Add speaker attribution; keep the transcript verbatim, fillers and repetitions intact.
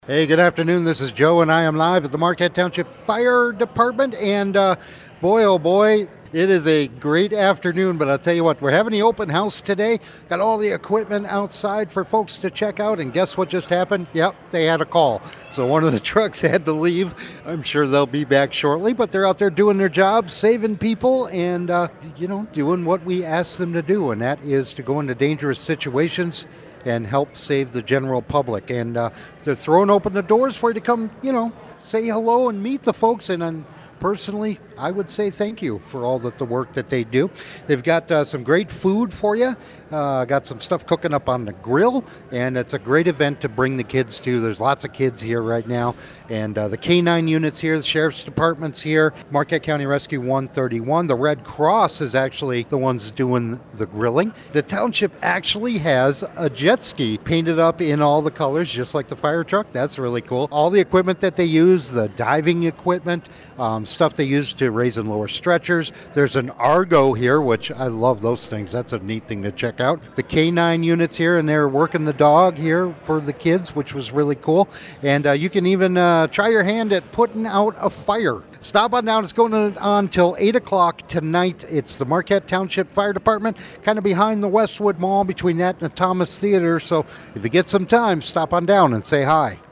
Speaker 1: Hey, good afternoon. This is Joe, and I am live at the Marquette Township Fire Department. And uh, boy, oh boy, it is a great afternoon. But I'll tell you what, we're having the open house today. Got all the equipment outside for folks to check out. And guess what just happened? Yep, they had a call. So one of the trucks had to leave. I'm sure they'll be back shortly. But they're out there doing their job, saving people, and uh, you know, doing what we asked them to do, and that is to go into dangerous situations and help save the general public. And uh, they're throwing open the doors for you to come, you know, say hello and meet the folks. And um, personally, I would say thank you for all that the work that they do. They've got uh, some great food for you. Uh, got some stuff cooking up on the grill, and it's a great event to bring the kids to. There's lots of kids here right now, and uh, the K nine units here, the Sheriff's Department's here, Marquette County Rescue one thirty-one. The Red Cross is actually the ones doing the grilling. The township actually has a jet ski painted up in all the colors, just like the fire truck. That's really cool. All the equipment that they use, the diving equipment, um, stuff they use to raise and lower stretchers. There's an Argo here, which I love those things. That's a neat thing to check out. The K nine units here, and they're working the dog here for the kids, which was really cool. And uh, you can even uh, try your hand at putting out a fire. Stop on down. It's going on till eight o'clock tonight. It's the Marquette Township Fire Department, kind of behind the Westwood Mall, between that and the Thomas Theater. So if you get some time, stop on down and say hi.